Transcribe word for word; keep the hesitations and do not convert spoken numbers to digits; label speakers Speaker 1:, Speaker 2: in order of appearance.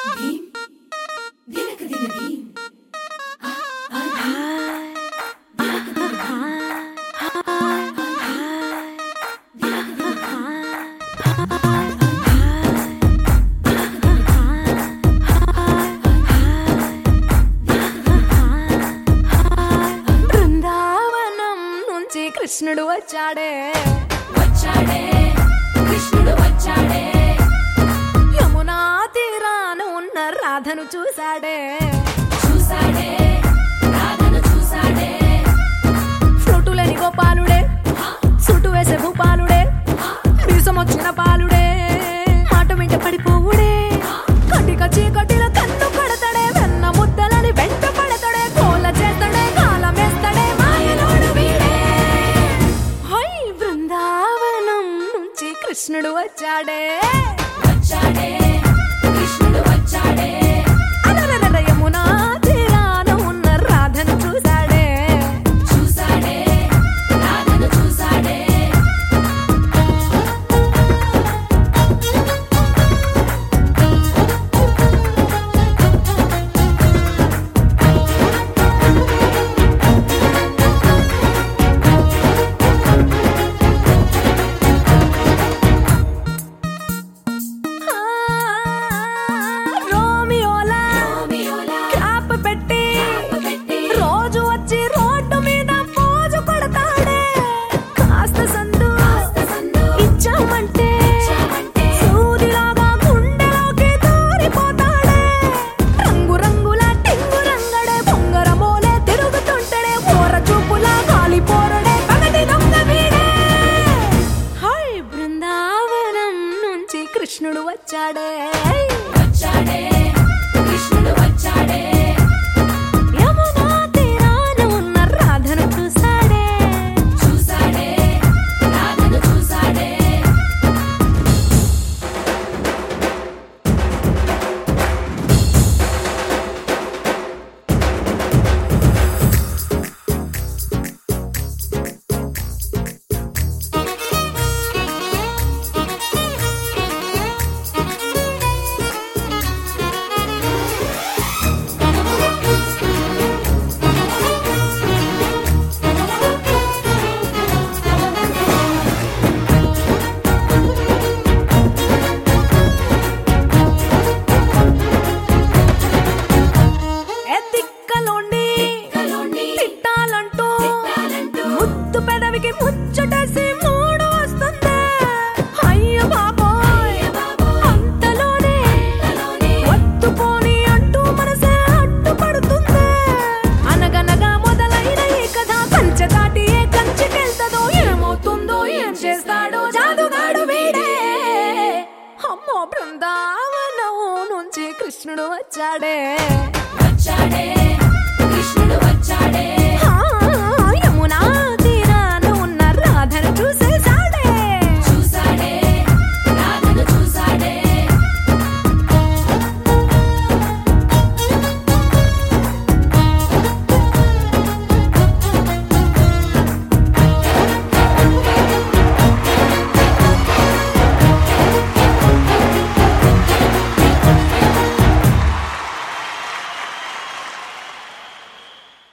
Speaker 1: బృందావనం నుంచి కృష్ణుడు వచ్చాడే
Speaker 2: వచ్చాడే కృష్ణుడు వచ్చాడే
Speaker 1: యమునా తీరాన ఉన్న రాధను చూశాడే
Speaker 2: చూసాడే రాధను చూసాడే
Speaker 1: ఫ్రూటులేని గోపాలుడే సుట్టు వేసే భూపాలుడే మీసమొచ్చిన పాలుడే మాట వెంట పడిపోవుడే కటిక చీకటిలో కన్ను పడతాడే వెన్న ముద్దలని వెంట పడతాడే కోల చేస్తాడే కాలమేస్తాడే మాయలోడు వీడే హై బృందావనం నుంచి కృష్ణుడు వచ్చాడే
Speaker 2: వచ్చాడే కృష్ణుడు వచ్చాడే
Speaker 1: అలరర యమునా తీరాన ఉన్న రాధను చూశాడే
Speaker 2: చూసాడే రాధను చూసాడే
Speaker 1: ఆ, రోమియోలా
Speaker 2: రోమియోలా
Speaker 1: క్యాప్ పెట్టి
Speaker 2: పెట్టి
Speaker 1: రోజు వచ్చి రోడ్డు మీద పోజు కొడతాడే కాస్త సందు
Speaker 2: కాస్త సందు
Speaker 1: ఇచ్చామంటే
Speaker 2: ఇచ్చామంటే
Speaker 1: సూదిలాగా గుండెలోకి దూరిపోతాడే రంగు రంగుల టింగు రంగడే బొంగరమోలే తిరుగుతుంటడే ఓర చూపులా కాలిపోరడే పగటి దొంగ వీడే హై బృందావనం నుంచి కృష్ణుడు వచ్చాడే
Speaker 2: వచ్చాడే కృష్ణుడు వచ్చాడే
Speaker 1: యమునా తీరాన ఉన్న రాధను చూశాడే
Speaker 2: చూసాడే రాధను చూసాడే
Speaker 1: ఏ తిక్కలోండి
Speaker 2: కలోని
Speaker 1: తిట్టాలంటూ
Speaker 2: తిట్టాలంటూ
Speaker 1: ముద్దు పెదవికి ముచ్చటేసి మూడు వస్తుంది అయ్య బాబోయ్ అంతలోనే
Speaker 2: కలోని
Speaker 1: వత్తుపోని అంటూ మనసే అడ్డుపడుతుంది అనగనగా మొదలైన ఈ కథ కంచె దాటి ఏ కంచెకెళ్తదో ఏమవుతుందో ఏం చేస్తాడో జాదుగాడు వీడే అమ్మో బృందావనం నుంచి కృష్ణుడు వచ్చాడే
Speaker 2: వచ్చాడే